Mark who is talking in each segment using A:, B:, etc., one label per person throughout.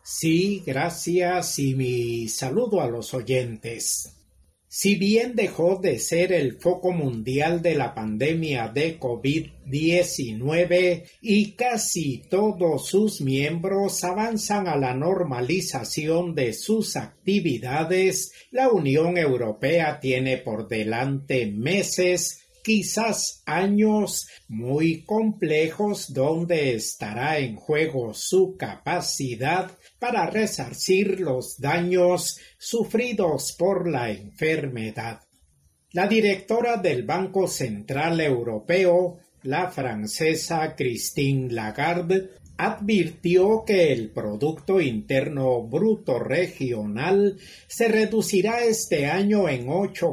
A: Sí, gracias y mi saludo a los oyentes. Si bien dejó de ser el foco mundial de la pandemia de COVID-19 y casi todos sus miembros avanzan a la normalización de sus actividades, la Unión Europea tiene por delante meses, quizás años muy complejos donde estará en juego su capacidad para resarcir los daños sufridos por la enfermedad. La directora del Banco Central Europeo, la francesa Christine Lagarde, advirtió que el Producto Interno Bruto regional se reducirá este año en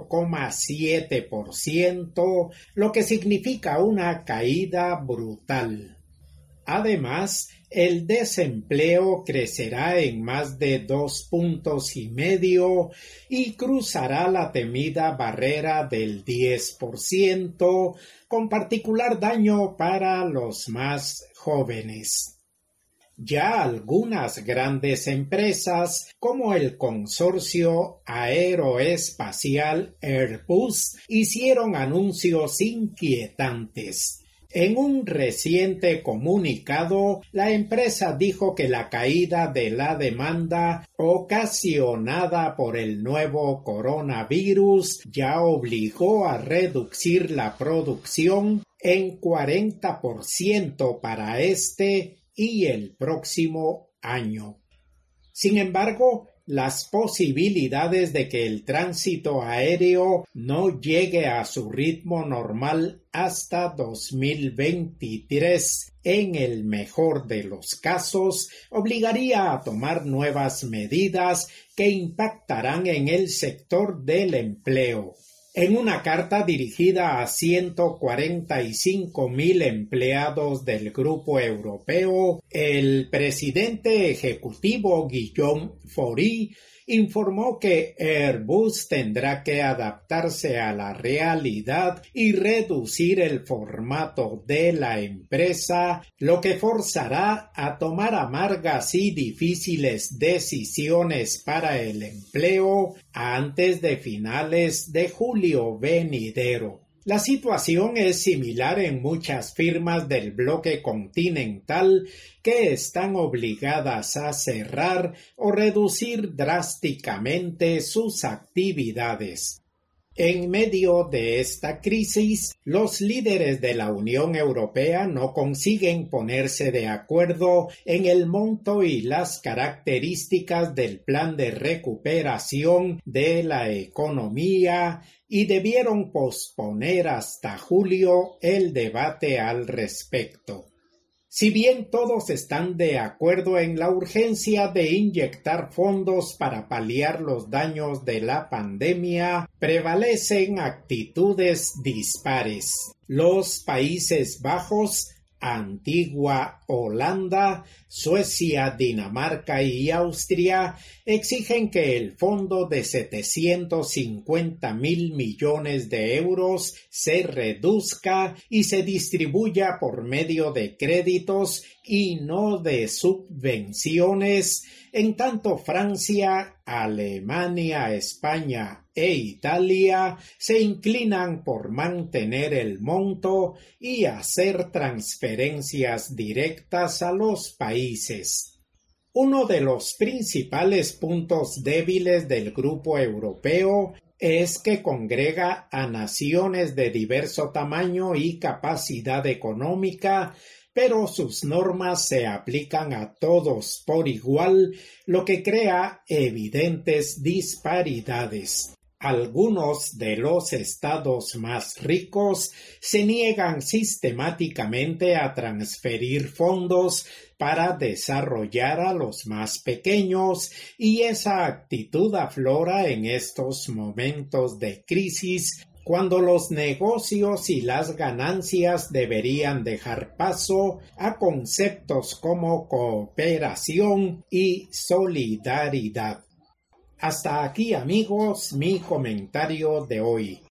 A: 8,7%, lo que significa una caída brutal. Además, el desempleo crecerá en más de 2,5 puntos y cruzará la temida barrera del 10%, con particular daño para los más jóvenes. Ya algunas grandes empresas, como el consorcio aeroespacial Airbus, hicieron anuncios inquietantes. En un reciente comunicado, la empresa dijo que la caída de la demanda ocasionada por el nuevo coronavirus ya obligó a reducir la producción en 40% para este y el próximo año. Sin embargo, las posibilidades de que el tránsito aéreo no llegue a su ritmo normal hasta 2023, en el mejor de los casos, obligaría a tomar nuevas medidas que impactarán en el sector del empleo. En una carta dirigida a 145,000 empleados del Grupo Europeo, el presidente ejecutivo Guillaume Faury informó que Airbus tendrá que adaptarse a la realidad y reducir el formato de la empresa, lo que forzará a tomar amargas y difíciles decisiones para el empleo antes de finales de julio venidero. La situación es similar en muchas firmas del bloque continental que están obligadas a cerrar o reducir drásticamente sus actividades. En medio de esta crisis, los líderes de la Unión Europea no consiguen ponerse de acuerdo en el monto y las características del plan de recuperación de la economía y debieron posponer hasta julio el debate al respecto. Si bien todos están de acuerdo en la urgencia de inyectar fondos para paliar los daños de la pandemia, prevalecen actitudes dispares. Los Países Bajos, Antigua, Holanda, Suecia, Dinamarca y Austria exigen que el fondo de 750,000 millones de euros se reduzca y se distribuya por medio de créditos y no de subvenciones, en tanto Francia, Alemania, España e Italia se inclinan por mantener el monto y hacer transferencias directas a los países. Uno de los principales puntos débiles del Grupo Europeo es que congrega a naciones de diverso tamaño y capacidad económica, pero sus normas se aplican a todos por igual, lo que crea evidentes disparidades. Algunos de los estados más ricos se niegan sistemáticamente a transferir fondos para desarrollar a los más pequeños, y esa actitud aflora en estos momentos de crisis, cuando los negocios y las ganancias deberían dejar paso a conceptos como cooperación y solidaridad. Hasta aquí, amigos, mi comentario de hoy.